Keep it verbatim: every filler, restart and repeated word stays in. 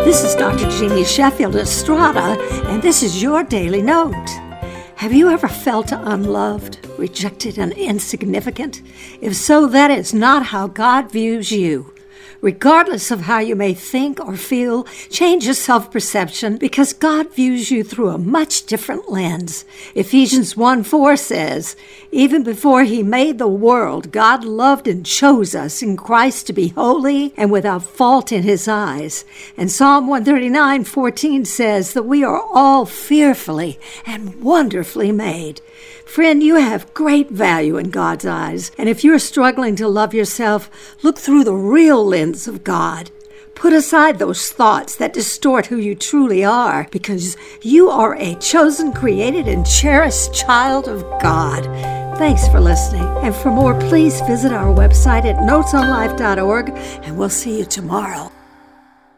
This is Doctor Jeannie Sheffield Estrada, and this is your Daily Note. Have you ever felt unloved, rejected, and insignificant? If so, that is not how God views you. Regardless of how you may think or feel, change your self-perception because God views you through a much different lens. Ephesians one four says, even before he made the world, God loved and chose us in Christ to be holy and without fault in his eyes. And Psalm one thirty-nine fourteen says that we are all fearfully and wonderfully made. Friend, you have great value in God's eyes, and if you're struggling to love yourself, look through the real lens of God. Put aside those thoughts that distort who you truly are, because you are a chosen, created, and cherished child of God. Thanks for listening, and for more, please visit our website at notes on life dot org, and we'll see you tomorrow.